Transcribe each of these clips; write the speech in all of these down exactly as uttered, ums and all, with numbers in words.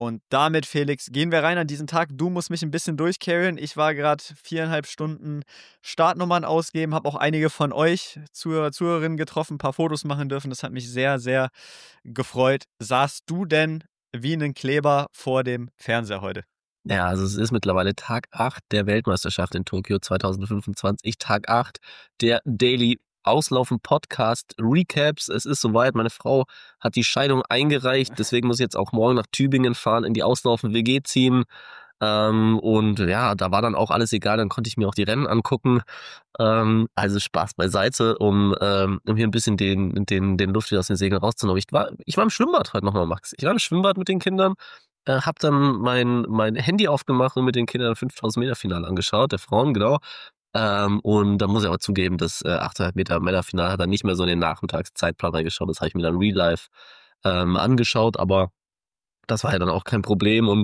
Und damit, Felix, gehen wir rein an diesen Tag. Du musst mich ein bisschen durchcarryen. Ich war gerade viereinhalb Stunden Startnummern ausgeben, habe auch einige von euch Zuhörer, Zuhörerinnen getroffen, ein paar Fotos machen dürfen. Das hat mich sehr, sehr gefreut. Saßt du denn wie ein Kleber vor dem Fernseher heute? Ja, also es ist mittlerweile Tag acht der Weltmeisterschaft in Tokio zwanzig fünfundzwanzig. Tag acht der Daily Auslaufen Podcast Recaps. Es ist soweit, meine Frau hat die Scheidung eingereicht, deswegen muss ich jetzt auch morgen nach Tübingen fahren, in die Auslaufen W G ziehen. Ähm, und ja, da war dann auch alles egal, dann konnte ich mir auch die Rennen angucken. Ähm, also Spaß beiseite, um, ähm, um hier ein bisschen den, den, den Luft wieder aus den Segeln rauszunehmen. Ich war, ich war im Schwimmbad heute nochmal, Max. Ich war im Schwimmbad mit den Kindern. Äh, hab dann mein, mein Handy aufgemacht und mit den Kindern fünftausend Meter Finale angeschaut, der Frauen, genau. Ähm, und da muss ich aber zugeben, das äh, achthundert Meter Männerfinale hat dann nicht mehr so in den Nachmittagszeitplan reingeschaut. Das habe ich mir dann real life ähm, angeschaut, aber das war ja dann auch kein Problem. Und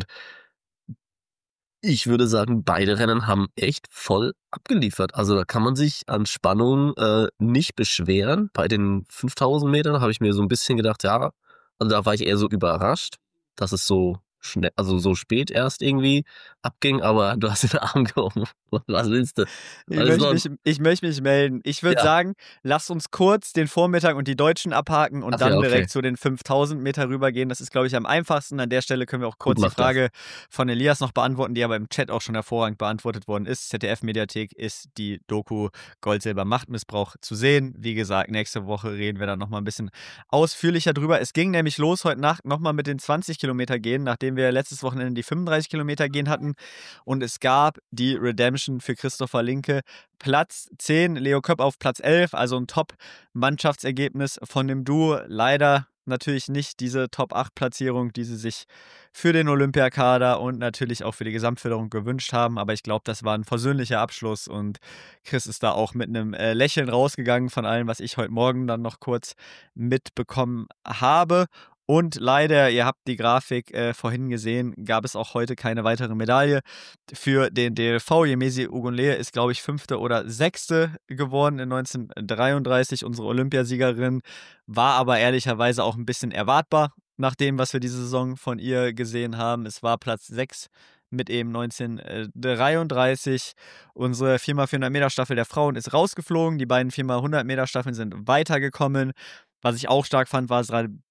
ich würde sagen, beide Rennen haben echt voll abgeliefert. Also da kann man sich an Spannung äh, nicht beschweren. Bei den fünftausend Metern habe ich mir so ein bisschen gedacht, ja, also da war ich eher so überrascht, dass es so schnell, also so spät erst irgendwie abging, aber du hast den Arm gehoben. Was willst du? Ich Alles möchte noch, mich, ich möchte mich melden. Ich würde ja, sagen, lasst uns kurz den Vormittag und die Deutschen abhaken und ach ja, dann okay, direkt zu den fünftausend Meter rübergehen. Das ist, glaube ich, am einfachsten. An der Stelle können wir auch gut kurz die macht das. Frage von Elias noch beantworten, die aber im Chat auch schon hervorragend beantwortet worden ist. Z D F-Mediathek ist die Doku Gold-Silber-Machtmissbrauch zu sehen. Wie gesagt, nächste Woche reden wir dann nochmal ein bisschen ausführlicher drüber. Es ging nämlich los heute Nacht nochmal mit den zwanzig Kilometer gehen, nachdem wir letztes Wochenende die fünfunddreißig Kilometer gehen hatten. Und es gab die Redemption für Christopher Linke. Platz zehn, Leo Köpp auf Platz elf, also ein Top-Mannschaftsergebnis von dem Duo. Leider natürlich nicht diese Top acht Platzierung, die sie sich für den Olympiakader und natürlich auch für die Gesamtförderung gewünscht haben. Aber ich glaube, das war ein versöhnlicher Abschluss und Chris ist da auch mit einem äh, Lächeln rausgegangen von allem, was ich heute Morgen dann noch kurz mitbekommen habe. Und leider, ihr habt die Grafik äh, vorhin gesehen, gab es auch heute keine weitere Medaille für den D L V. Yemesi Ogunleye ist, glaube ich, fünfte oder sechste geworden in neunzehnhundertdreiunddreißig. Unsere Olympiasiegerin war aber ehrlicherweise auch ein bisschen erwartbar nach dem, was wir diese Saison von ihr gesehen haben. Es war Platz sechs mit eben neunzehnhundertdreiunddreißig. Unsere vier mal vierhundert Meter Staffel der Frauen ist rausgeflogen. Die beiden vier mal hundert Meter Staffeln sind weitergekommen. Was ich auch stark fand, war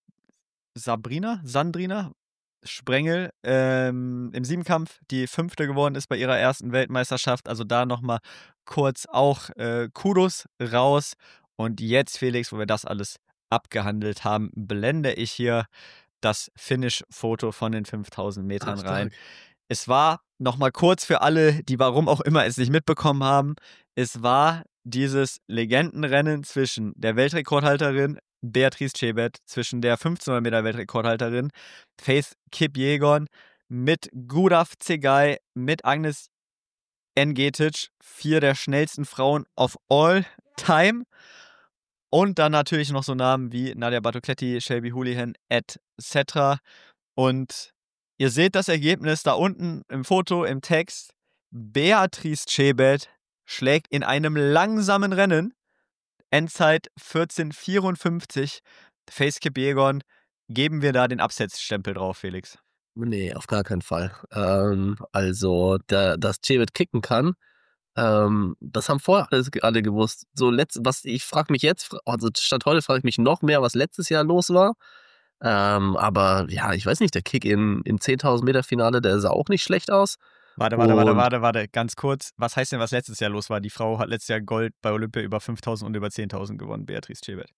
Sabrina, Sandrina Sprengel ähm, im Siebenkampf, die fünfte geworden ist bei ihrer ersten Weltmeisterschaft. Also da nochmal kurz auch äh, Kudos raus. Und jetzt, Felix, wo wir das alles abgehandelt haben, blende ich hier das Finish-Foto von den fünftausend Metern Ach, rein. stark. Es war nochmal kurz für alle, die warum auch immer es nicht mitbekommen haben, es war dieses Legendenrennen zwischen der Weltrekordhalterin Beatrice Chebet, zwischen der fünfzehnhundert Meter Weltrekordhalterin Faith Kipyegon mit Gudaf Tsegay, mit Agnes Engetic, vier der schnellsten Frauen of all time. Und dann natürlich noch so Namen wie Nadia Bartocletti, Shelby Houlihan et cetera. Und ihr seht das Ergebnis da unten im Foto, im Text. Beatrice Chebet schlägt in einem langsamen Rennen Endzeit vierzehn vierundfünfzig. Faith Kipyegon, geben wir da den Absetzstempel drauf, Felix? Nee, auf gar keinen Fall. Ähm, also, da, dass Chebet kicken kann, ähm, das haben vorher alles, alle gewusst. So letzt, was ich frage mich jetzt, also statt heute frage ich mich noch mehr, was letztes Jahr los war. Ähm, aber ja, ich weiß nicht, der Kick in, im zehntausend Meter Finale, der sah auch nicht schlecht aus. Warte, warte, warte, Und warte, warte, ganz kurz. Was heißt denn, was letztes Jahr los war? Die Frau hat letztes Jahr Gold bei Olympia über fünftausend und über zehntausend gewonnen, Beatrice Chebet.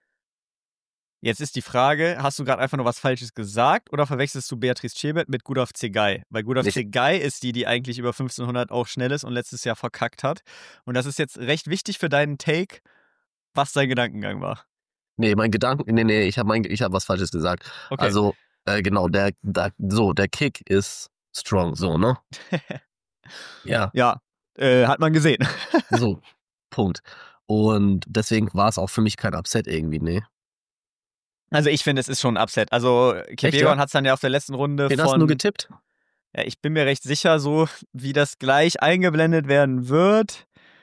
Jetzt ist die Frage, hast du gerade einfach nur was Falsches gesagt oder verwechselst du Beatrice Chebet mit Gudaf Tsegay? Weil Gudaf nicht, Tsegay ist die, die eigentlich über fünfzehnhundert auch schnell ist und letztes Jahr verkackt hat. Und das ist jetzt recht wichtig für deinen Take, was dein Gedankengang war. nee, mein Gedanken, nee, nee, ich habe mein, ich habe was Falsches gesagt. Okay. Also, äh, genau, der, der, so, der Kick ist strong, so, ne? Ja, Ja, äh, hat man gesehen. so, Punkt. Und deswegen war es auch für mich kein Upset irgendwie, nee. Also ich finde, es ist schon ein Upset. Also Kipyegon ja? hat es dann ja auf der letzten Runde Den hast du nur von... getippt? Ja, ich bin mir recht sicher, so wie das gleich eingeblendet werden wird.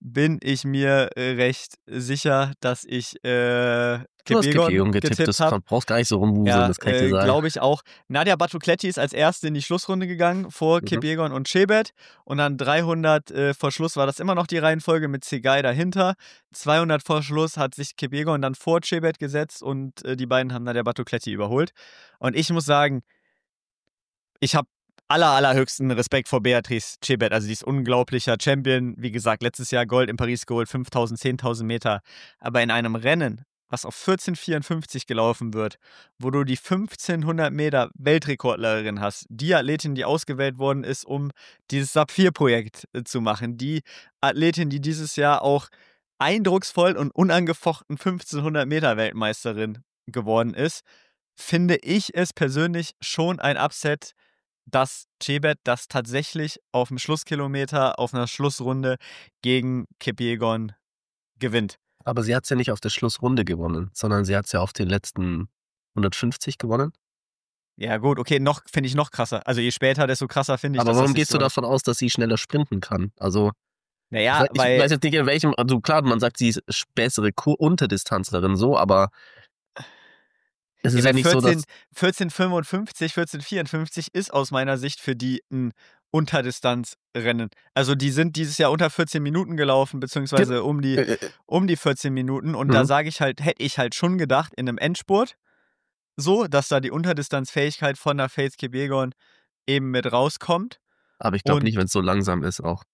bin ich mir äh, recht sicher, dass ich äh, Du hast Kipyegon Kipyegon getippt, getippt das habe. brauchst gar nicht so rumwuseln, Ja, das kann ich dir äh, sagen. glaube ich auch. Nadia Battukletti ist als Erste in die Schlussrunde gegangen, vor Mhm. Kipyegon und Chebet. Und dann dreihundert äh, vor Schluss war das immer noch die Reihenfolge mit Tsegay dahinter. zweihundert vor Schluss hat sich Kipyegon dann vor Chebet gesetzt und äh, die beiden haben Nadia Battukletti überholt. Und ich muss sagen, ich habe aller, allerhöchsten Respekt vor Beatrice Chebet. Also die ist unglaublicher Champion. Wie gesagt, letztes Jahr Gold in Paris geholt, fünftausend, zehntausend Meter. Aber in einem Rennen, was auf vierzehn vierundfünfzig gelaufen wird, wo du die fünfzehnhundert Meter Weltrekordlerin hast, die Athletin, die ausgewählt worden ist, um dieses Saphir-Projekt äh, zu machen, die Athletin, die dieses Jahr auch eindrucksvoll und unangefochten fünfzehnhundert Meter Weltmeisterin geworden ist, finde ich es persönlich schon ein Upset, dass Chebet das tatsächlich auf dem Schlusskilometer, auf einer Schlussrunde gegen Kipyegon gewinnt. Aber sie hat es ja nicht auf der Schlussrunde gewonnen, sondern sie hat es ja auf den letzten hundertfünfzig gewonnen. Ja gut, okay, noch finde ich noch krasser. Also je später, desto krasser finde ich Aber dass warum das gehst du historisch- davon aus, dass sie schneller sprinten kann? Also, Naja, ich, weil weiß jetzt nicht in welchem, also klar, man sagt, sie ist bessere Kur- Unterdistanzlerin so, aber es ist Ja, ja weil nicht so, dass... vierzehn, vierzehn fünfundfünfzig, vierzehn vierundfünfzig ist aus meiner Sicht für die ein Unterdistanzrennen. Also die sind dieses Jahr unter vierzehn Minuten gelaufen, beziehungsweise um die, Äh, äh, um die vierzehn Minuten. Und Mhm. da sage ich halt, hätte ich halt schon gedacht, in einem Endspurt, so, dass da die Unterdistanzfähigkeit von der Faith Kipyegon eben mit rauskommt. aber ich glaube Und- nicht, wenn es so langsam ist auch.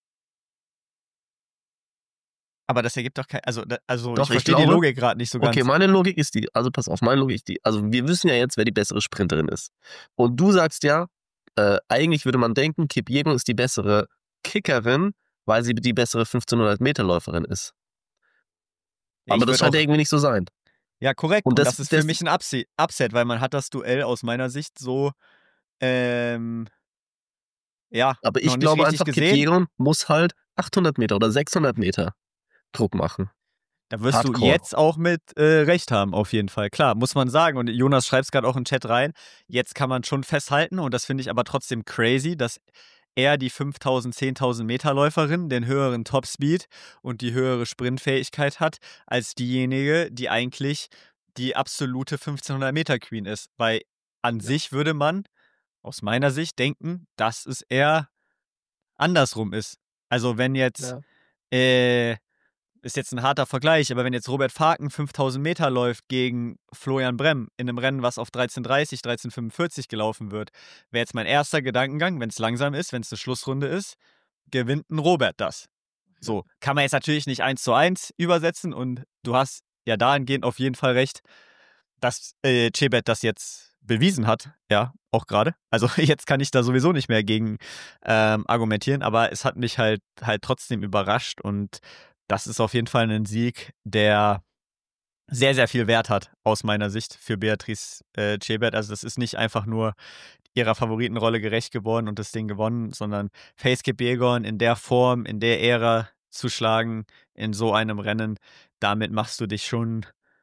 Aber das ergibt doch kein. Also, da- also Doch, ich ich verstehe die glaube- Logik gerade nicht so ganz. Okay, meine Logik ist die, also pass auf, meine Logik ist die, also wir wissen ja jetzt, wer die bessere Sprinterin ist. Und du sagst ja, äh, eigentlich würde man denken, Kipyegon ist die bessere Kickerin, weil sie die bessere fünfzehnhundert Meter Läuferin ist. Ja, Aber ich das würd scheint auch, irgendwie nicht so sein. ja, korrekt. und Und das, das- ist für das- mich ein Upset, Upset, weil man hat das Duell aus meiner Sicht so, ähm, ja, Aber noch ich nicht glaube richtig einfach, gesehen. Kipyegon muss halt achthundert Meter oder sechshundert Meter Druck machen. Da wirst du Hardcore. jetzt auch mit äh, recht haben, auf jeden Fall. Klar, muss man sagen. Und Jonas schreibt es gerade auch im Chat rein. Jetzt kann man schon festhalten, und das finde ich aber trotzdem crazy, dass er die fünftausend, zehntausend Meter Läuferin den höheren Topspeed und die höhere Sprintfähigkeit hat, als diejenige, die eigentlich die absolute fünfzehnhundert Meter Queen ist. Weil an sich würde man aus meiner Sicht denken, dass es eher andersrum ist. Also wenn jetzt äh, ist jetzt ein harter Vergleich, aber wenn jetzt Robert Faken fünftausend Meter läuft gegen Florian Brem in einem Rennen, was auf dreizehn dreißig, dreizehn fünfundvierzig gelaufen wird, wäre jetzt mein erster Gedankengang, wenn es langsam ist, wenn es eine Schlussrunde ist, gewinnt ein Robert das. So, kann man jetzt natürlich nicht eins zu eins übersetzen, und du hast ja dahingehend auf jeden Fall recht, dass äh, Chebet das jetzt bewiesen hat, ja, auch gerade. Also jetzt kann ich da sowieso nicht mehr gegen ähm, argumentieren, aber es hat mich halt halt trotzdem überrascht, und das ist auf jeden Fall ein Sieg, der sehr, sehr viel Wert hat, aus meiner Sicht, für Beatrice äh, Chebet. Also das ist nicht einfach nur ihrer Favoritenrolle gerecht geworden und das Ding gewonnen, sondern Faith Kipyegon in der Form, in der Ära zu schlagen, in so einem Rennen, damit machst du dich schon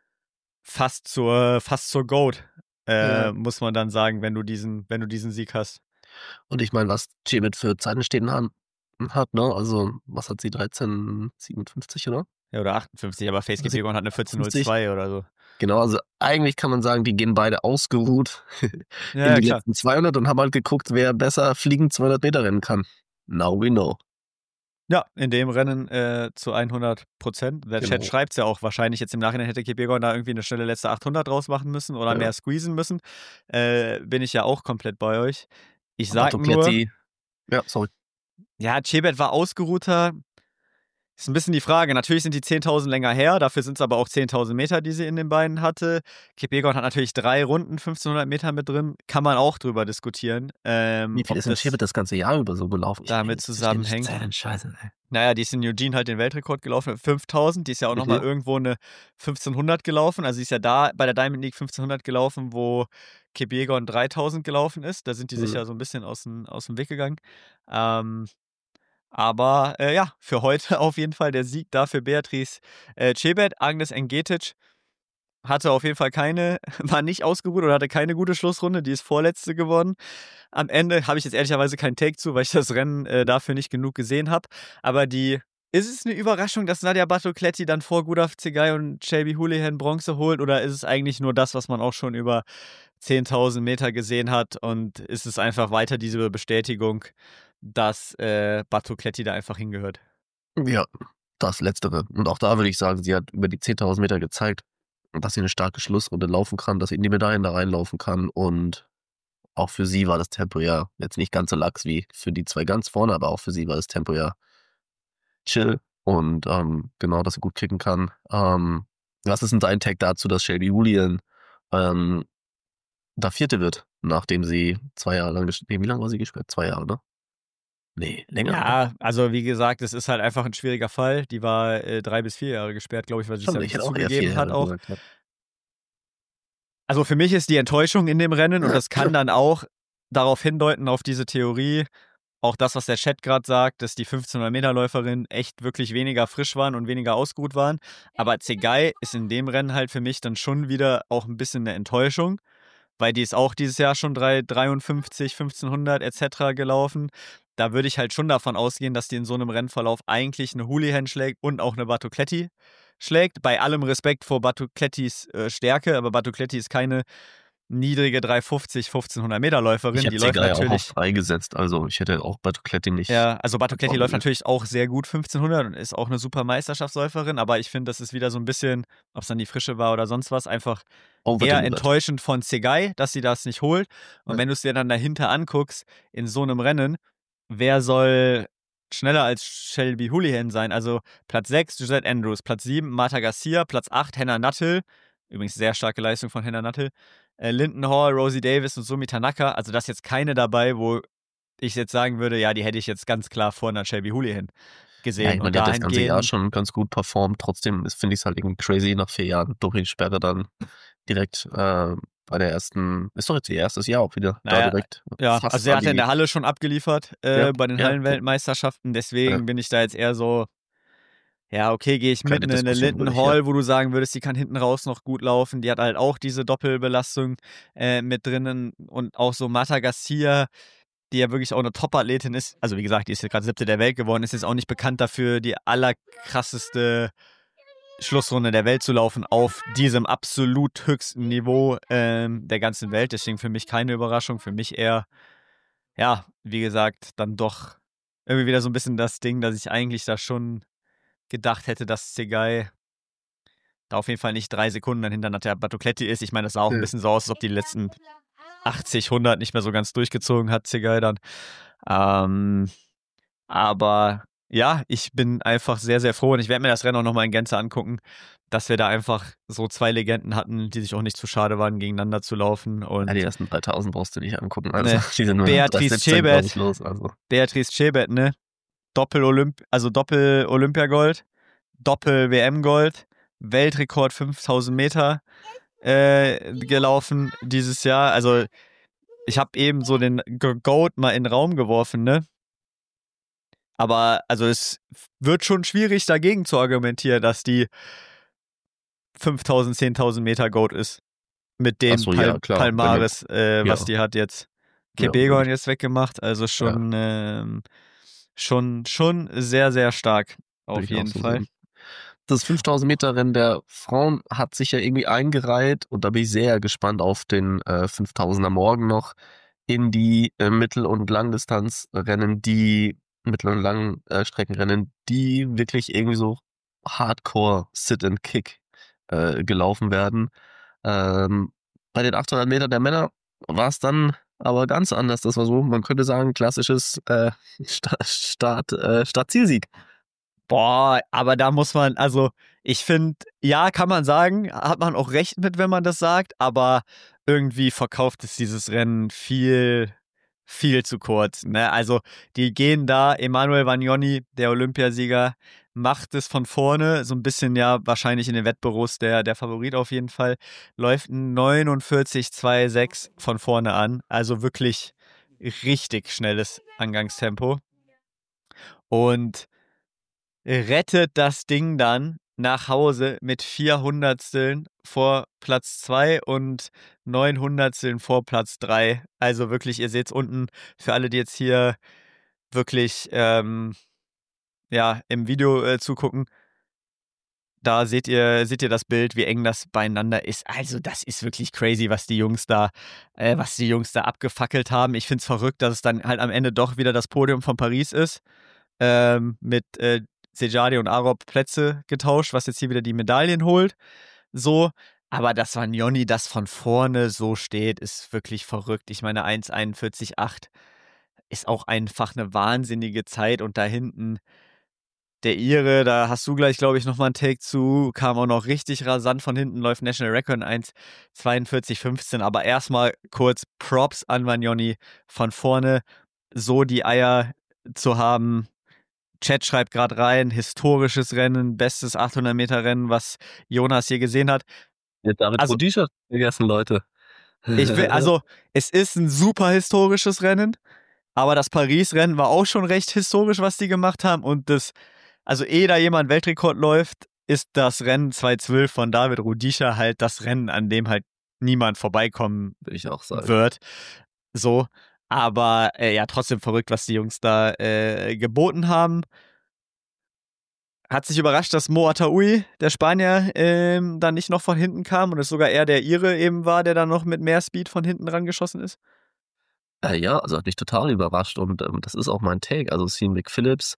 fast zur, fast zur GOAT, äh, Ja. muss man dann sagen, wenn du diesen, wenn du diesen Sieg hast. Und ich meine, was Chebet für Zeiten stehen hat, hat, ne? Also, was hat sie, dreizehn siebenundfünfzig, oder? Ja, oder achtundfünfzig, aber Faith Also Kipyegon hat eine vierzehn null zwei oder so. Genau, also eigentlich kann man sagen, die gehen beide ausgeruht Ja, in die klar. letzten zweihundert und haben halt geguckt, wer besser fliegend zweihundert Meter rennen kann. Now we know. Ja, in dem Rennen äh, zu hundert Prozent. Der Genau. Chat schreibt es ja auch. Wahrscheinlich jetzt im Nachhinein hätte Kipyegon da irgendwie eine schnelle letzte achthundert draus machen müssen oder Ja. mehr squeezen müssen. Äh, bin ich ja auch komplett bei euch. Ich sag nur, Battukletti- Ja, sorry. ja, Chebet war ausgeruhter. Ist ein bisschen die Frage. Natürlich sind die zehntausend länger her, dafür sind es aber auch zehntausend Meter, die sie in den Beinen hatte. Kipyegon hat natürlich drei Runden, fünfzehnhundert Meter mit drin. Kann man auch drüber diskutieren. Ähm, Wie viel ob ist denn das- Chebet das ganze Jahr über so gelaufen? Ich damit verstehe zusammenhängt. nicht Zählen, Scheiße, ey. Naja, die ist in Eugene halt den Weltrekord gelaufen mit fünftausend. Die ist ja auch Mhm. nochmal irgendwo eine fünfzehnhundert gelaufen. Also sie ist ja da bei der Diamond League fünfzehnhundert gelaufen, wo Kipyegon dreitausend gelaufen ist. Da sind die sich Mhm. ja so ein bisschen aus dem, aus dem Weg gegangen. Ähm, aber äh, ja, für heute auf jeden Fall der Sieg da für Beatrice äh, Chebet. Agnes Engetic hatte auf jeden Fall keine, war nicht ausgeruht oder hatte keine gute Schlussrunde. Die ist Vorletzte geworden. Am Ende habe ich jetzt ehrlicherweise keinen Take zu, weil ich das Rennen äh, dafür nicht genug gesehen habe. Aber die Ist es eine Überraschung, dass Nadia Batocletti dann vor Gudaf Tsegay und Shelby Houlihan Bronze holt oder ist es eigentlich nur das, was man auch schon über zehntausend Meter gesehen hat und ist es einfach weiter diese Bestätigung, dass äh, Batocletti da einfach hingehört? Ja, das Letztere. Und auch da würde ich sagen, sie hat über die zehntausend Meter gezeigt, dass sie eine starke Schlussrunde laufen kann, dass sie in die Medaillen da reinlaufen kann und auch für sie war das Tempo ja jetzt nicht ganz so lax wie für die zwei ganz vorne, aber auch für sie war das Tempo ja chill und ähm, genau, dass sie gut kicken kann. Ähm, was ist denn dein Take dazu, dass Shelby Houlihan ähm, da Vierte wird, nachdem sie zwei Jahre lang gespielt, nee, wie lange war sie gespielt? Zwei Jahre, ne? Nee, länger, oder? Ja, also wie gesagt, es ist halt einfach ein schwieriger Fall. Die war äh, drei bis vier Jahre gesperrt, glaube ich, weil sie es ja Schon, ich nicht hätte auch eher vier zugegeben hat Jahre auch. gesagt. Ja. Also für mich ist die Enttäuschung in dem Rennen und das kann dann auch darauf hindeuten, auf diese Theorie, auch das, was der Chat gerade sagt, dass die fünfzehnhundert Meter Läuferinnen echt wirklich weniger frisch waren und weniger ausgeruht waren. Aber Tsegay ist in dem Rennen halt für mich dann schon wieder auch ein bisschen eine Enttäuschung, weil die ist auch dieses Jahr schon drei dreiundfünfzig, fünfzehnhundert et cetera gelaufen. Da würde ich halt schon davon ausgehen, dass die in so einem Rennverlauf eigentlich eine Houlihan schlägt und auch eine Batocletti schlägt. Bei allem Respekt vor Batoclettis äh, Stärke, aber Batocletti ist keine niedrige drei fünfzig, fünfzehnhundert Meter Läuferin. Ich Die hätte läuft Tsegay auch auf natürlich. drei gesetzt, also ich hätte auch Batocletti nicht Ja, also Batocletti läuft vorne. natürlich auch sehr gut fünfzehnhundert und ist auch eine super Meisterschaftsläuferin, aber ich finde, das ist wieder so ein bisschen, ob es dann die Frische war oder sonst was, einfach eher Overdelivered. enttäuschend von Tsegay, dass sie das nicht holt. Und Ja. wenn du es dir dann dahinter anguckst, in so einem Rennen, wer soll schneller als Shelby Houlihan sein? Also Platz sechs, Gisette Andrews, Platz sieben, Marta Garcia, Platz acht, Hannah Nuttall, übrigens sehr starke Leistung von Hannah Nuttall, äh, Linden Hall, Rosie Davis und Sumi Tanaka, also da ist jetzt keine dabei, wo ich jetzt sagen würde, ja, die hätte ich jetzt ganz klar vor einer Shelby Houlihan Ja, gesehen. ich meine, Und der hat das ganze Jahr dahingehend, schon ganz gut performt. Trotzdem finde ich es halt irgendwie crazy, nach vier Jahren Doping-Sperre dann direkt äh, bei der ersten, ist doch jetzt ihr erstes Jahr auch wieder, da naja, direkt ja, fast also er an hat ja in die, der Halle schon abgeliefert ja, äh, bei den ja, ja, Hallenweltmeisterschaften. Deswegen ja, bin ich da jetzt eher so, ja, okay, gehe ich mit keine in eine Diskussion Linden würde ich, ja. Hall, wo du sagen würdest, die kann hinten raus noch gut laufen. Die hat halt auch diese Doppelbelastung äh, mit drinnen und auch so Marta Garcia, die ja wirklich auch eine Top-Athletin ist. Also wie gesagt, die ist jetzt gerade siebte der Welt geworden, ist jetzt auch nicht bekannt dafür, die allerkrasseste Schlussrunde der Welt zu laufen auf diesem absolut höchsten Niveau ähm, der ganzen Welt. Deswegen für mich keine Überraschung. Für mich eher, ja, wie gesagt, dann doch irgendwie wieder so ein bisschen das Ding, dass ich eigentlich da schon gedacht hätte, dass Tsegay da auf jeden Fall nicht drei Sekunden dann hinter Nadia Batocletti ist. Ich meine, das sah auch ein Ja. bisschen so aus, als ob die letzten achtzig, hundert nicht mehr so ganz durchgezogen hat, Tsegay dann. Ähm, aber ja, ich bin einfach sehr, sehr froh und ich werde mir das Rennen auch nochmal in Gänze angucken, dass wir da einfach so zwei Legenden hatten, die sich auch nicht zu schade waren, gegeneinander zu laufen. Ja, Und die ersten dreitausend brauchst du nicht angucken, also ne, die sind nur Beatrice drei siebzehn, glaube ich, Chebet, los, also. Beatrice Chebet, ne? Doppel-Olymp, also Doppel-Olympiagold, Doppel-W M-Gold, Weltrekord fünftausend Meter äh, gelaufen dieses Jahr. Also ich habe eben so den G- Goat mal in den Raum geworfen, ne? Aber also es wird schon schwierig dagegen zu argumentieren, dass die fünftausend, zehntausend Meter Goat ist. Mit Ach den so, Pal ja, klar, wenn du, Palmares, äh, was ja, die hat jetzt. ja, würde Kebegon ich, jetzt weggemacht, also ja, schon, ähm, schon, schon sehr, sehr stark. würde Auf ich auch jeden so Fall. sehen. Das fünftausend Meter Rennen der Frauen hat sich ja irgendwie eingereiht und da bin ich sehr gespannt auf den äh, fünftausender morgen noch in die äh, Mittel- und Langdistanzrennen, die Mittel- und Langstreckenrennen, die wirklich irgendwie so Hardcore Sit and Kick äh, gelaufen werden. Ähm, bei den achthundert Meter der Männer war es dann aber ganz anders. Das war so, man könnte sagen, klassisches äh, Sta- Start, äh, Start-Zielsieg. Boah, aber da muss man, also ich finde, ja, kann man sagen, hat man auch recht mit, wenn man das sagt, aber irgendwie verkauft es dieses Rennen viel, viel zu kurz. Ne? Also die gehen da, Emanuel Vagnoni, der Olympiasieger, macht es von vorne, so ein bisschen ja wahrscheinlich in den Wettbüros der, der Favorit auf jeden Fall, läuft ein neunundvierzig Komma sechsundzwanzig von vorne an, also wirklich richtig schnelles Angangstempo und rettet das Ding dann nach Hause mit vier Hundertsteln vor Platz zwei und neun Hundertsteln vor Platz drei. Also wirklich, ihr seht es unten, für alle, die jetzt hier wirklich ähm, ja, im Video äh, zugucken. Da seht ihr, seht ihr das Bild, wie eng das beieinander ist. Also, das ist wirklich crazy, was die Jungs da, äh, was die Jungs da abgefackelt haben. Ich finde es verrückt, dass es dann halt am Ende doch wieder das Podium von Paris ist. Ähm, mit äh, Sejadi und Arup Plätze getauscht, was jetzt hier wieder die Medaillen holt. So, aber dass Vagnoni das von vorne so steht, ist wirklich verrückt. Ich meine, eins einundvierzig Komma acht ist auch einfach eine wahnsinnige Zeit und da hinten der Ire, da hast du gleich, glaube ich, nochmal einen Take zu, kam auch noch richtig rasant von hinten, läuft National Record in eins zweiundvierzig fünfzehn, aber erstmal kurz Props an Vagnoni von vorne, so die Eier zu haben. Chat schreibt gerade rein, historisches Rennen, bestes achthundert Meter Rennen, was Jonas hier gesehen hat. Jetzt David Also, Rudisha vergessen, Leute. ich will, also, es ist ein super historisches Rennen, aber das Paris-Rennen war auch schon recht historisch, was die gemacht haben. Und das, also ehe da jemand Weltrekord läuft, ist das Rennen zweitausendzwölf von David Rudisha halt das Rennen, an dem halt niemand vorbeikommen Will ich auch sagen. wird. So. Aber äh, ja, trotzdem verrückt, was die Jungs da äh, geboten haben. Hat sich überrascht, dass Mo Ataoui, der Spanier, ähm, dann nicht noch von hinten kam und es sogar eher der Ire eben war, der dann noch mit mehr Speed von hinten rangeschossen ist? Äh, ja, also hat mich total überrascht und ähm, das ist auch mein Take. Also Sean McPhillips,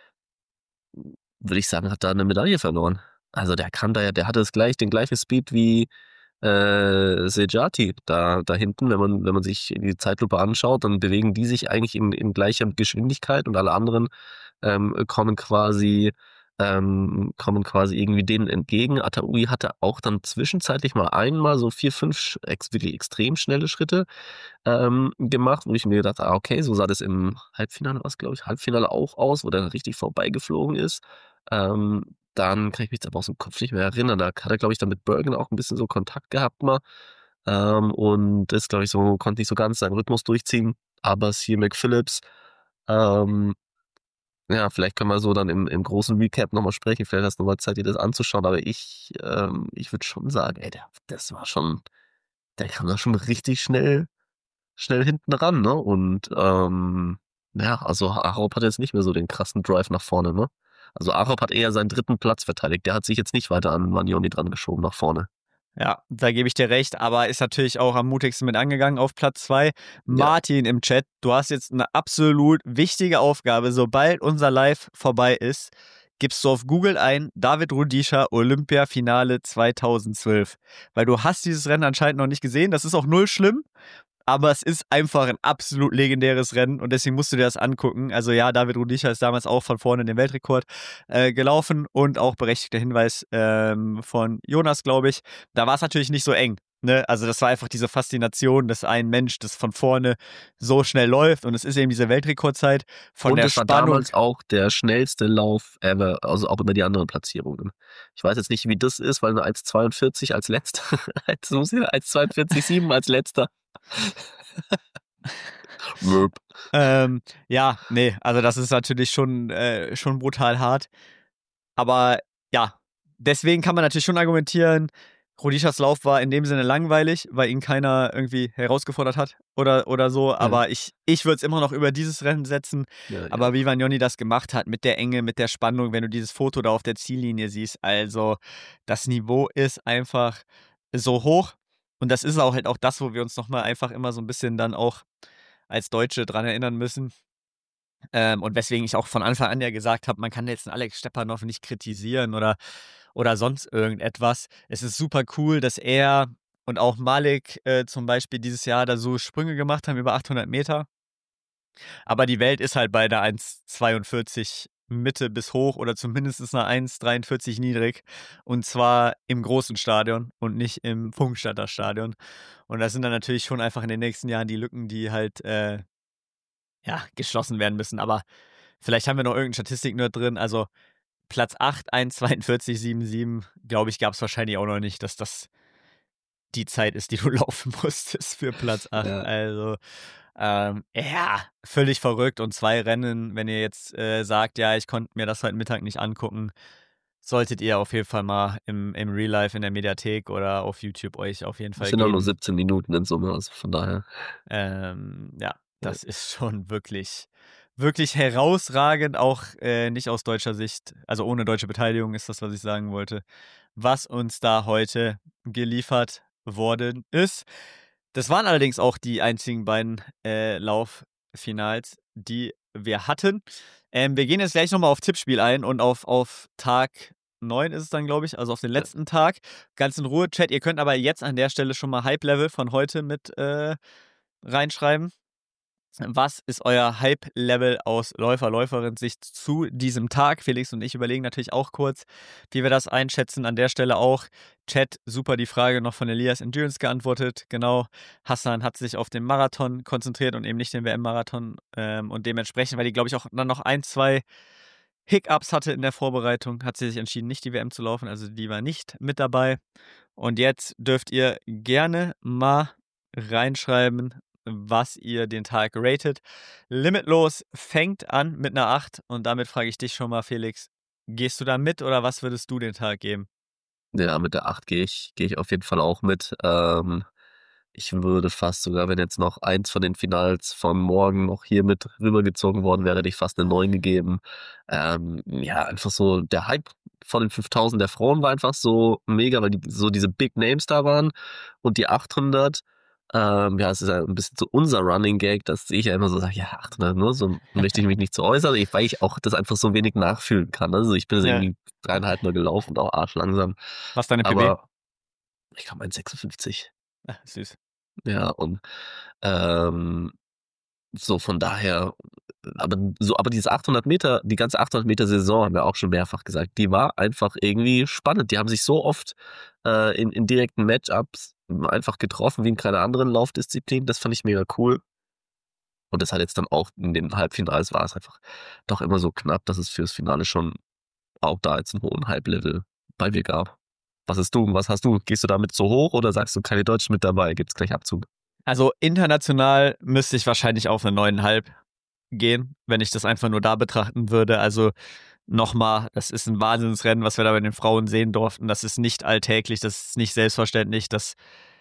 würde ich sagen, hat da eine Medaille verloren. Also der kann da ja, der hatte das gleich, den gleichen Speed wie äh, Sejati da, da hinten. Wenn man, wenn man sich die Zeitlupe anschaut, dann bewegen die sich eigentlich in, in gleicher Geschwindigkeit und alle anderen ähm, kommen quasi ähm, kommen quasi irgendwie denen entgegen. Ataoui hatte auch dann zwischenzeitlich mal einmal so vier, fünf ex wirklich extrem schnelle Schritte ähm, gemacht, wo ich mir gedacht habe, ah, okay, so sah das im Halbfinale, was glaube ich, Halbfinale auch aus, wo der richtig vorbeigeflogen ist. Ähm, dann kann ich mich aber aus dem Kopf nicht mehr erinnern. Da hat er, glaube ich, dann mit Bergen auch ein bisschen so Kontakt gehabt mal. Ähm, und das, glaube ich, so, konnte nicht so ganz seinen Rhythmus durchziehen. Aber Sir McPhillips, ähm, ja, vielleicht können wir so dann im, im großen Recap nochmal sprechen. Vielleicht hast du nochmal Zeit, dir das anzuschauen. Aber ich, ähm, ich würde schon sagen, ey, der, das war schon, der kam da schon richtig schnell schnell hinten ran, ne? Und ähm, ja, also Arup hat jetzt nicht mehr so den krassen Drive nach vorne, ne? Also Arup hat eher seinen dritten Platz verteidigt. Der hat sich jetzt nicht weiter an Vagnoni dran geschoben nach vorne. Ja, da gebe ich dir recht, aber ist natürlich auch am mutigsten mit angegangen auf Platz zwei. Ja. Martin im Chat, du hast jetzt eine absolut wichtige Aufgabe. Sobald unser Live vorbei ist, gibst du auf Google ein David Rudisha Olympiafinale zweitausendzwölf. Weil du hast dieses Rennen anscheinend noch nicht gesehen. Das ist auch null schlimm. Aber es ist einfach ein absolut legendäres Rennen und deswegen musst du dir das angucken. Also ja, David Rudisha ist damals auch von vorne den Weltrekord äh, gelaufen und auch berechtigter Hinweis ähm, von Jonas, glaube ich. Da war es natürlich nicht so eng. Ne? Also das war einfach diese Faszination, dass ein Mensch, das von vorne so schnell läuft und es ist eben diese Weltrekordzeit von Und der es war Spannung. damals auch der schnellste Lauf ever, also auch über die anderen Platzierungen. Ich weiß jetzt nicht, wie das ist, weil eine eins zweiundvierzig als letzter, eins zweiundvierzig sieben als letzter. ähm, ja, nee, also das ist natürlich schon, äh, schon brutal hart. Aber ja, deswegen kann man natürlich schon argumentieren, Rudishas Lauf war in dem Sinne langweilig, weil ihn keiner irgendwie herausgefordert hat oder, oder so. Ja. Aber ich, ich würde es immer noch über dieses Rennen setzen. Ja, aber ja. wie Vagnoni das gemacht hat, mit der Enge, mit der Spannung, wenn du dieses Foto da auf der Ziellinie siehst, also das Niveau ist einfach so hoch. Und das ist auch halt auch das, wo wir uns nochmal einfach immer so ein bisschen dann auch als Deutsche dran erinnern müssen. Ähm, und weswegen ich auch von Anfang an ja gesagt habe, man kann jetzt einen Alex Stepanov nicht kritisieren oder, oder sonst irgendetwas. Es ist super cool, dass er und auch Malik äh, zum Beispiel dieses Jahr da so Sprünge gemacht haben über achthundert Meter. Aber die Welt ist halt bei der eins zweiundvierzig Mitte bis hoch oder zumindest einer eins dreiundvierzig niedrig. Und zwar im großen Stadion und nicht im Funkstadter Stadion. Und das sind dann natürlich schon einfach in den nächsten Jahren die Lücken, die halt äh, ja, geschlossen werden müssen. Aber vielleicht haben wir noch irgendeine Statistik nur drin. Also Platz acht, eins zweiundvierzig siebenundsiebzig, glaube ich, gab es wahrscheinlich auch noch nicht, dass das die Zeit ist, die du laufen musstest für Platz acht. Ja. Also, ähm, ja, völlig verrückt. Und zwei Rennen, wenn ihr jetzt äh, sagt, ja, ich konnte mir das heute Mittag nicht angucken, solltet ihr auf jeden Fall mal im, im Real Life in der Mediathek oder auf YouTube euch auf jeden Fall Das sind auch nur geben. siebzehn Minuten in Summe, also von daher. Ähm, ja, das ist schon wirklich, wirklich herausragend, auch äh, nicht aus deutscher Sicht, also ohne deutsche Beteiligung ist das, was ich sagen wollte, was uns da heute geliefert worden ist. Das waren allerdings auch die einzigen beiden äh, Lauffinals, die wir hatten. Ähm, wir gehen jetzt gleich nochmal auf Tippspiel ein und auf, auf Tag neun ist es dann, glaube ich, also auf den letzten Tag. Ganz in Ruhe, Chat. Ihr könnt aber jetzt an der Stelle schon mal Hype-Level von heute mit äh, reinschreiben. Was ist euer Hype-Level aus Läufer-Läuferin-Sicht zu diesem Tag? Felix und ich überlegen natürlich auch kurz, wie wir das einschätzen. An der Stelle auch Chat, super die Frage noch von Elias Endurance geantwortet. Genau, Hassan hat sich auf den Marathon konzentriert und eben nicht den W M-Marathon. Ähm, und dementsprechend, weil die, glaube ich, auch dann noch ein, zwei Hiccups hatte in der Vorbereitung, hat sie sich entschieden, nicht die W M zu laufen. Also die war nicht mit dabei. Und jetzt dürft ihr gerne mal reinschreiben, was ihr den Tag ratet. Limitless fängt an mit einer acht und damit frage ich dich schon mal, Felix, gehst du da mit oder was würdest du den Tag geben? Ja, mit der acht gehe ich, gehe ich auf jeden Fall auch mit. Ähm, ich würde fast sogar, wenn jetzt noch eins von den Finals von morgen noch hier mit rübergezogen worden wäre, hätte ich fast eine neun gegeben. Ähm, ja, einfach so der Hype von den fünftausend der Frauen war einfach so mega, weil die so diese Big Names da waren und die achthundert. Ähm, ja, es ist ja ein bisschen so unser Running Gag, dass ich ja immer so sage, ja, achthundert, nur so möchte ich mich nicht zu äußern, ich, weil ich auch das einfach so wenig nachfühlen kann. Also ich bin jetzt Ja. irgendwie dreieinhalb nur gelaufen und auch arschlangsam. Was ist deine P B? Aber ich glaube, eins Komma sechsundfünfzig. Ah, süß. Ja, und ähm, so von daher, aber so, aber diese achthundert Meter, die ganze achthundert Meter Saison, haben wir auch schon mehrfach gesagt, die war einfach irgendwie spannend. Die haben sich so oft äh, in, in direkten Matchups einfach getroffen wie in keiner anderen Laufdisziplin. Das fand ich mega cool. Und das hat jetzt dann auch in den Halbfinals war es einfach doch immer so knapp, dass es fürs Finale schon auch da jetzt einen hohen Hype-Level bei mir gab. Was ist du? Was hast du? Gehst du damit so hoch oder sagst du keine Deutschen mit dabei? Gibt's gleich Abzug? Also international müsste ich wahrscheinlich auf eine neun Komma fünf gehen, wenn ich das einfach nur da betrachten würde. Also nochmal, das ist ein Wahnsinnsrennen, was wir da bei den Frauen sehen durften. Das ist nicht alltäglich, das ist nicht selbstverständlich, dass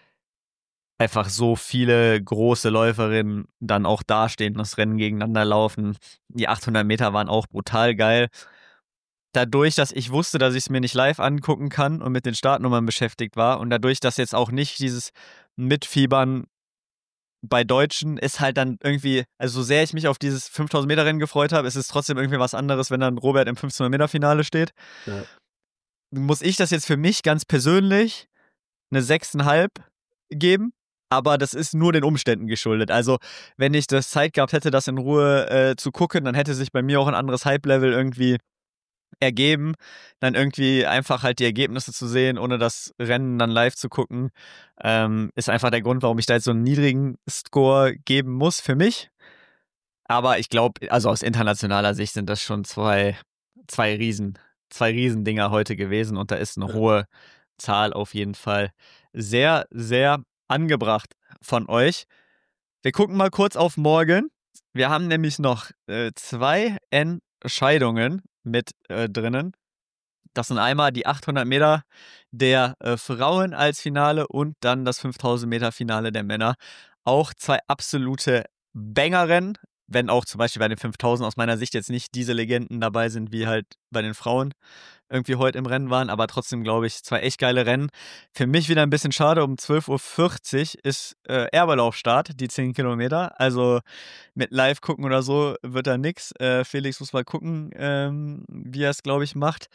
einfach so viele große Läuferinnen dann auch dastehen, das Rennen gegeneinander laufen. Die achthundert Meter waren auch brutal geil. Dadurch, dass ich wusste, dass ich es mir nicht live angucken kann und mit den Startnummern beschäftigt war und dadurch, dass jetzt auch nicht dieses Mitfiebern bei Deutschen ist halt dann irgendwie, also so sehr ich mich auf dieses fünftausend Meter Rennen gefreut habe, ist es trotzdem irgendwie was anderes, wenn dann Robert im fünfzehnhundert Meter Finale steht. Ja. Muss ich das jetzt für mich ganz persönlich eine sechs Komma fünf geben, aber das ist nur den Umständen geschuldet. Also wenn ich das Zeit gehabt hätte, das in Ruhe äh, zu gucken, dann hätte sich bei mir auch ein anderes Hype-Level irgendwie ergeben, dann irgendwie einfach halt die Ergebnisse zu sehen, ohne das Rennen dann live zu gucken, ähm, ist einfach der Grund, warum ich da jetzt so einen niedrigen Score geben muss für mich. Aber ich glaube, also aus internationaler Sicht sind das schon zwei, zwei Riesen, zwei Riesendinger heute gewesen und da ist eine hohe Zahl auf jeden Fall sehr, sehr angebracht von euch. Wir gucken mal kurz auf morgen. Wir haben nämlich noch äh, zwei Entscheidungen mit äh, drinnen. Das sind einmal die achthundert Meter der äh, Frauen als Finale und dann das fünftausend Meter Finale der Männer. Auch zwei absolute Bangerrennen, wenn auch zum Beispiel bei den fünftausend aus meiner Sicht jetzt nicht diese Legenden dabei sind, wie halt bei den Frauen irgendwie heute im Rennen waren, aber trotzdem glaube ich, zwei echt geile Rennen. Für mich wieder ein bisschen schade, um zwölf Uhr vierzig ist äh, Erbelaufstart, die zehn Kilometer, also mit live gucken oder so wird da nix. Äh, Felix muss mal gucken, ähm, wie er es glaube ich macht.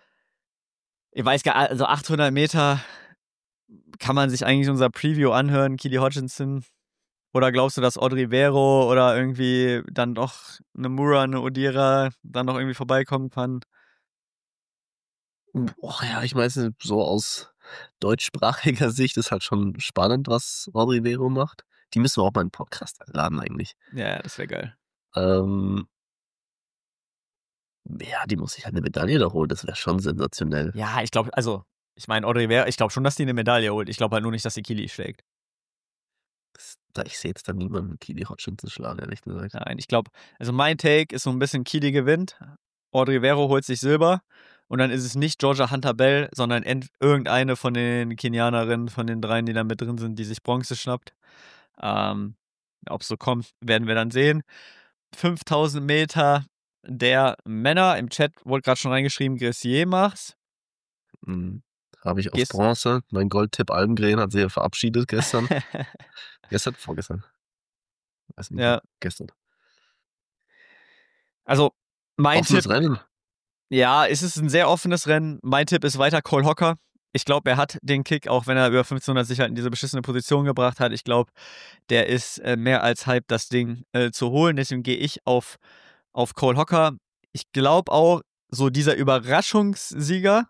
Ich weiß gar nicht, also achthundert Meter kann man sich eigentlich unser Preview anhören, Keely Hodgkinson. Oder glaubst du, dass Audrey Vero oder irgendwie dann doch eine Mura, eine Odira dann noch irgendwie vorbeikommen kann? Oh ja, ich meine, so aus deutschsprachiger Sicht ist halt schon spannend, was Audrey Vero macht. Die müssen wir auch mal in den Podcast einladen eigentlich. Ja, das wäre geil. Ähm, ja, die muss sich halt eine Medaille da holen, das wäre schon sensationell. Ja, ich glaube, also, ich meine, Audrey Vero, ich glaube schon, dass die eine Medaille holt. Ich glaube halt nur nicht, dass sie Kili schlägt. Das, ich sehe jetzt da niemanden Keely Hodgkinson schlagen, ehrlich gesagt. Nein, ich glaube, also mein Take ist so ein bisschen Kili gewinnt. Audrey Vero holt sich Silber. Und dann ist es nicht Georgia Hunter Bell, sondern irgendeine von den Kenianerinnen, von den dreien, die da mit drin sind, die sich Bronze schnappt. Ähm, Ob es so kommt, werden wir dann sehen. fünftausend Meter der Männer. Im Chat wurde gerade schon reingeschrieben, Gressier macht's. Mhm. Habe ich auf Gehst- Bronze. Mein Goldtipp Almgren hat sich ja verabschiedet gestern. Gestern? Vorgestern. Weiß nicht. Ja. Gestern. Also, mein Offenes Tipp, Rennen. ja, es ist ein sehr offenes Rennen. Mein Tipp ist weiter Cole Hocker. Ich glaube, er hat den Kick, auch wenn er über fünfzehnhundert sich halt in diese beschissene Position gebracht hat. Ich glaube, der ist äh, mehr als hype, das Ding äh, zu holen. Deswegen gehe ich auf, auf Cole Hocker. Ich glaube auch, so dieser Überraschungssieger,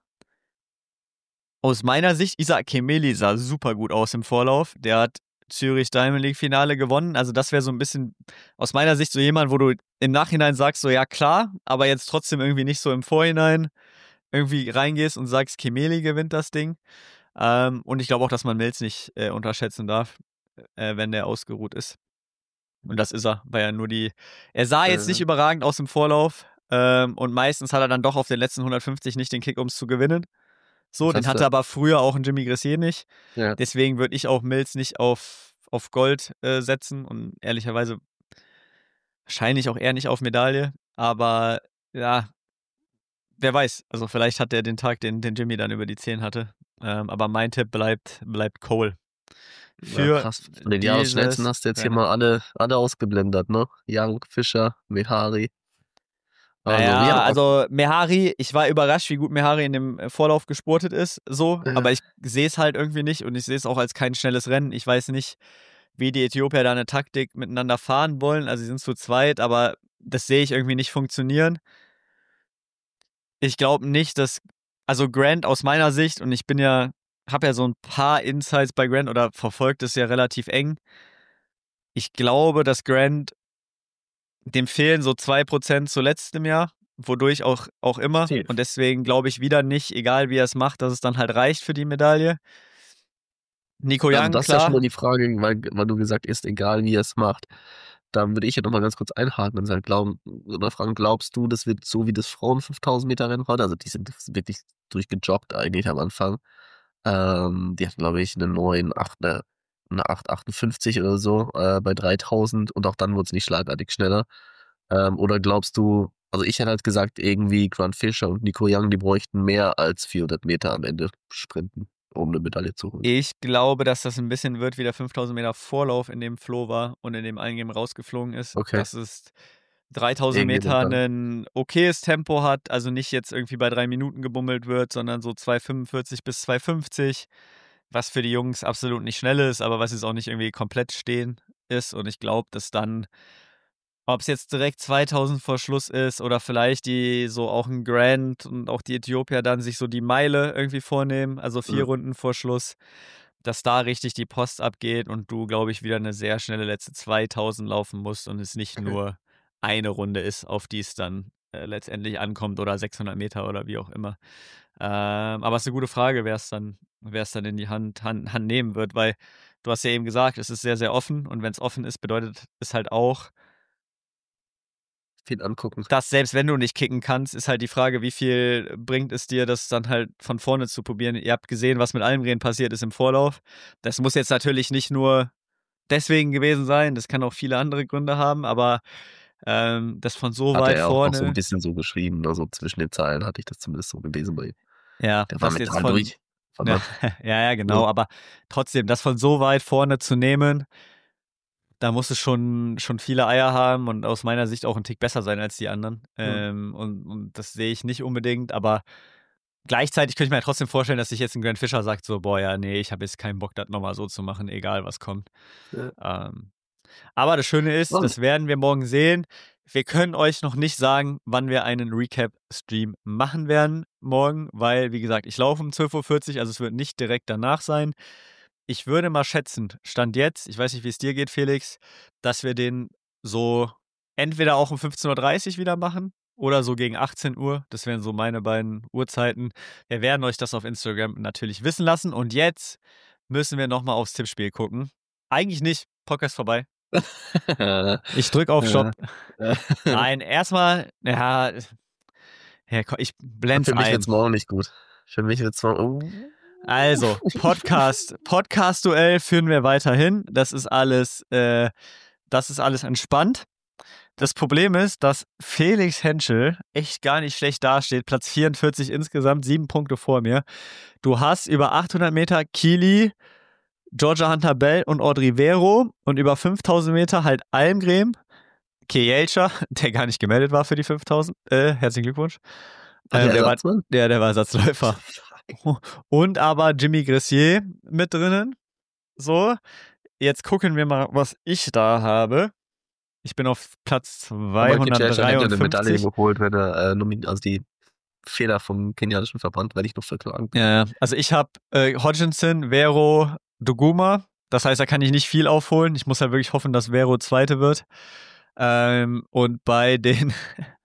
aus meiner Sicht, Isaac Kemeli sah super gut aus im Vorlauf. Der hat Zürich Diamond League Finale gewonnen. Also das wäre so ein bisschen aus meiner Sicht so jemand, wo du im Nachhinein sagst, so ja klar, aber jetzt trotzdem irgendwie nicht so im Vorhinein irgendwie reingehst und sagst, Kemeli gewinnt das Ding. Ähm, und ich glaube auch, dass man Mills nicht äh, unterschätzen darf, äh, wenn der ausgeruht ist. Und das ist er, weil er nur die. Er sah jetzt nicht Äh. überragend aus im Vorlauf. Ähm, und meistens hat er dann doch auf den letzten hundertfünfzig nicht den Kick, um es zu gewinnen. So, Das den heißt, hatte aber früher auch ein Jimmy Gressier nicht. Ja. Deswegen würde ich auch Mills nicht auf, auf Gold äh, setzen und ehrlicherweise wahrscheinlich auch eher nicht auf Medaille. Aber ja, wer weiß. Also vielleicht hat er den Tag, den, den Jimmy dann über die zehn hatte. Ähm, aber mein Tipp bleibt, bleibt Cole. Ja, Für krass. Von den dieses Jahresschnellsten hast du jetzt hier Rennen. mal alle, alle ausgeblendet, ne? Young, Fischer, Mehari. Also, Naja, ja, also Mehari, ich war überrascht, wie gut Mehari in dem Vorlauf gespurtet ist, so, Ja. aber ich sehe es halt irgendwie nicht und ich sehe es auch als kein schnelles Rennen. Ich weiß nicht, wie die Äthiopier da eine Taktik miteinander fahren wollen. Also sie sind zu zweit, aber das sehe ich irgendwie nicht funktionieren. Ich glaube nicht, dass, also Grant aus meiner Sicht, und ich bin ja, habe ja so ein paar Insights bei Grant oder verfolgt es ja relativ eng. Ich glaube, dass Grant, dem fehlen so zwei Prozent zu letztem Jahr, wodurch auch, auch immer. Safe. Und deswegen glaube ich wieder nicht, egal wie er es macht, dass es dann halt reicht für die Medaille. Nico Also Young, das ist ja schon klar. mal die Frage, weil, weil du gesagt hast, egal wie er es macht. Dann würde ich ja nochmal ganz kurz einhaken und sagen, glauben, oder fragen, glaubst du, das wird so wie das Frauen fünftausend Meter Rennen heute? Also die sind wirklich durchgejoggt eigentlich am Anfang. Ähm, die hatten, glaube ich, eine neun, acht, eine, eine acht achtundfünfzig oder so äh, bei dreitausend und auch dann wurde es nicht schlagartig schneller. Ähm, oder glaubst du, also ich hätte halt gesagt, irgendwie Grant Fisher und Nico Young, die bräuchten mehr als vierhundert Meter am Ende sprinten, um eine Medaille zu holen. Ich glaube, dass das ein bisschen wird wie der fünftausend Meter Vorlauf in dem Flo war und in dem Eingame rausgeflogen ist. Okay. Dass es dreitausend Irgendwie Meter dann. ein okayes Tempo hat, also nicht jetzt irgendwie bei drei Minuten gebummelt wird, sondern so zwei fünfundvierzig bis zwei fünfzig, was für die Jungs absolut nicht schnell ist, aber was jetzt auch nicht irgendwie komplett stehen ist. Und ich glaube, dass dann, ob es jetzt direkt zweitausend vor Schluss ist oder vielleicht die so auch ein Grand und auch die Äthiopier dann sich so die Meile irgendwie vornehmen, also vier Mhm. Runden vor Schluss, dass da richtig die Post abgeht und du, glaube ich, wieder eine sehr schnelle letzte zweitausend laufen musst und es nicht Okay. nur eine Runde ist, auf die es dann äh, letztendlich ankommt oder sechshundert Meter oder wie auch immer. Ähm, aber es ist eine gute Frage, wer es dann, wer es dann in die Hand, Hand, Hand nehmen wird, weil du hast ja eben gesagt, es ist sehr, sehr offen und wenn es offen ist, bedeutet es halt auch, Viel angucken. dass selbst wenn du nicht kicken kannst, ist halt die Frage, wie viel bringt es dir, das dann halt von vorne zu probieren. Ihr habt gesehen, was mit Almgren passiert ist im Vorlauf. Das muss jetzt natürlich nicht nur deswegen gewesen sein, das kann auch viele andere Gründe haben, aber ähm, das von so Hatte weit er auch noch so ein vorne, bisschen so geschrieben, also zwischen den Zeilen hatte ich das zumindest so gelesen bei ihm. ja, Der war das jetzt mental von, durch. ja, Verdammt. ja, ja, genau, Ja. aber trotzdem, das von so weit vorne zu nehmen, da muss es schon, schon viele Eier haben und aus meiner Sicht auch ein Tick besser sein als die anderen. Ähm, und, und das sehe ich nicht unbedingt, aber gleichzeitig könnte ich mir ja trotzdem vorstellen, dass sich jetzt ein Grant Fisher sagt, so, boah, ja, nee, ich habe jetzt keinen Bock, das nochmal so zu machen, egal was kommt. Ja. Ähm, aber das Schöne ist, Spannend. das werden wir morgen sehen. Wir können euch noch nicht sagen, wann wir einen Recap-Stream machen werden morgen, weil, wie gesagt, ich laufe um zwölf Uhr vierzig, also es wird nicht direkt danach sein. Ich würde mal schätzen, Stand jetzt, ich weiß nicht, wie es dir geht, Felix, dass wir den so entweder auch um fünfzehn Uhr dreißig wieder machen oder so gegen achtzehn Uhr. Das wären so meine beiden Uhrzeiten. Wir werden euch das auf Instagram natürlich wissen lassen. Und jetzt müssen wir nochmal aufs Tippspiel gucken. Eigentlich nicht. Podcast vorbei. Ich drücke auf Stopp. Nein, erstmal, ja, ja, komm, ich blend's Für mich ein. wird's morgen nicht gut. Für mich wird's morgen. Also, Podcast, Podcast-Duell führen wir weiterhin. Das ist alles, äh, das ist alles entspannt. Das Problem ist, dass Felix Henschel echt gar nicht schlecht dasteht. Platz vierundvierzig insgesamt, sieben Punkte vor mir. Du hast über achthundert Meter Kili, Georgia Hunter Bell und Audrey Vero und über fünftausend Meter halt Almgren, Kielcha, der gar nicht gemeldet war für die fünftausend. Äh, herzlichen Glückwunsch. War Äh, der der, war, Ersatzmann? der, der war Ersatzläufer. Und aber Jimmy Gressier mit drinnen. So, jetzt gucken wir mal, was ich da habe. Ich bin auf Platz Aber Kielcha hätte eine Medaille zweihundertdreiundfünfzig. geholt, wenn er äh, nominiert, also die Fehler vom kenianischen Verband werde ich noch verklagen. Ja, also ich habe äh, Hodgkinson, Vero, Duguma. Das heißt, da kann ich nicht viel aufholen. Ich muss halt wirklich hoffen, dass Vero Zweite wird. Ähm, und bei den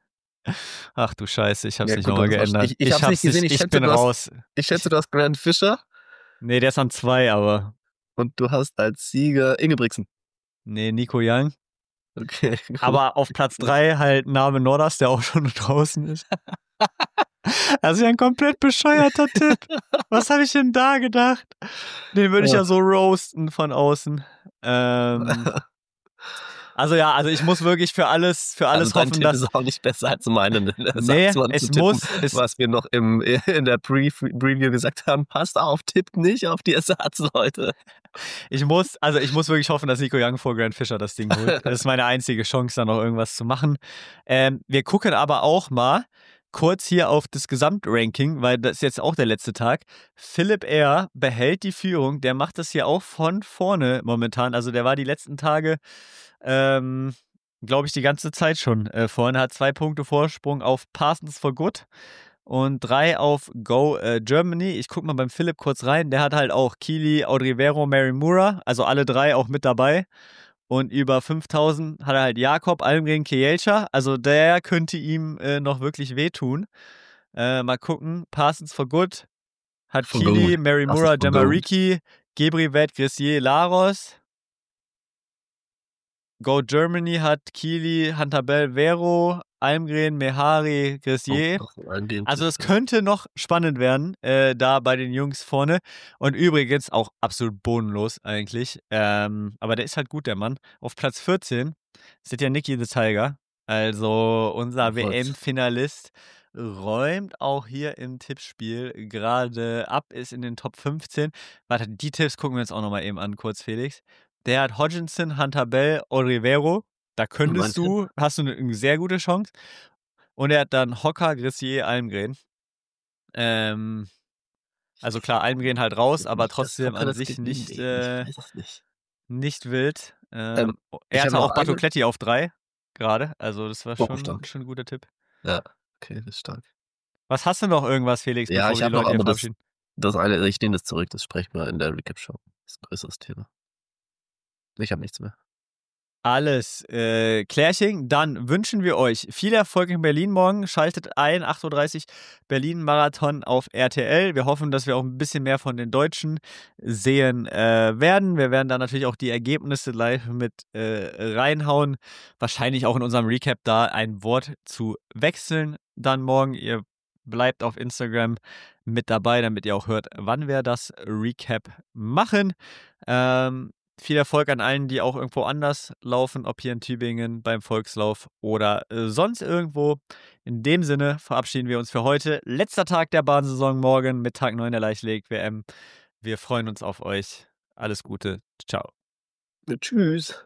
Ach du Scheiße, ich hab's Ja, nicht gut, nochmal das war's. geändert. Ich- ich hab's nicht gesehen, ich ich schätze, bin du hast- raus. Ich schätze, du hast Grant Fischer Nee, der ist an zwei, aber. und du hast als Sieger Ingebrigtsen. Nee, Nico Young. Okay. gut. Aber auf Platz drei halt Name Nordas, der auch schon draußen ist. Das ist ja ein komplett bescheuerter Tipp. Was habe ich denn da gedacht? Den würde ich Ja. ja so roasten von außen. Ähm, also ja, also ich muss wirklich für alles, für alles also dein hoffen, Tipp dass. ist auch nicht besser als meinen. Nee, es muss. Es, was wir noch im, in der Pre Preview gesagt haben, passt auf, tippt nicht auf die Ersatzleute. Ich muss, also ich muss wirklich hoffen, dass Nico Young vor Grant Fisher das Ding holt. Das ist meine einzige Chance, da noch irgendwas zu machen. Ähm, wir gucken aber auch mal kurz hier auf das Gesamtranking, weil das ist jetzt auch der letzte Tag. Philipp Air behält die Führung. Der macht das hier auch von vorne momentan. Also der war die letzten Tage, ähm, glaube ich, die ganze Zeit schon äh, vorne. Hat zwei Punkte Vorsprung auf Parsons for Good und drei auf Go äh, Germany. Ich gucke mal beim Philipp kurz rein. Der hat halt auch Kili, Audrey Vero, Mary Mura, also alle drei auch mit dabei. Und über fünftausend hat er halt Jakob, Almgren, Kielcha. Also der könnte ihm äh, noch wirklich wehtun. Äh, mal gucken. Parsons for Good hat For Kili, Gold. Mary Parsons Mura, for Jamariki, Gebrivet, Gressier, Laros. Go Germany hat Kili, Hunter Bell, Vero, Almgren, Mehari, Gressier. Also es könnte noch spannend werden, äh, da bei den Jungs vorne. Und übrigens auch absolut bodenlos eigentlich. Ähm, aber der ist halt gut, der Mann. Auf Platz vierzehn ist ja Nicky the Tiger. Also unser W M-Finalist räumt auch hier im Tippspiel gerade ab, ist in den Top fünfzehn. Warte, die Tipps gucken wir uns auch nochmal eben an, kurz, Felix. Der hat Hodgkinson, Hunter Bell, Olivero. Da könntest du, hast du eine, eine sehr gute Chance. Und er hat dann Hocker, Gressier, Almgren. Ähm, also klar, Almgren halt raus, aber trotzdem an sich nicht, äh, nicht. nicht wild. Ähm, Ähm, er ich hatte hab auch noch eine- Bartocletti auf drei gerade. Also das war Oh, schon, stark. schon ein guter Tipp. Ja, okay, das ist stark. Was hast du noch irgendwas, Felix, Ja, bevor ich wir habe die noch, Leute hier aber das, verabschieden? das eine, ich nehme das zurück, das sprechen wir in der Recap-Show. Das ist ein größeres Thema. Ich habe nichts mehr. Alles äh, Klärchen. Dann wünschen wir euch viel Erfolg in Berlin morgen. Schaltet ein, acht Uhr dreißig Berlin-Marathon auf R T L. Wir hoffen, dass wir auch ein bisschen mehr von den Deutschen sehen äh, werden. Wir werden da natürlich auch die Ergebnisse live mit äh, reinhauen. Wahrscheinlich auch in unserem Recap da ein Wort zu wechseln dann morgen. Ihr bleibt auf Instagram mit dabei, damit ihr auch hört, wann wir das Recap machen. Ähm, Viel Erfolg an allen, die auch irgendwo anders laufen, ob hier in Tübingen beim Volkslauf oder äh, sonst irgendwo. In dem Sinne verabschieden wir uns für heute. Letzter Tag der Bahnsaison morgen mit Tag neun der Leichtathletik-W M. Wir freuen uns auf euch. Alles Gute. Ciao. Tschüss.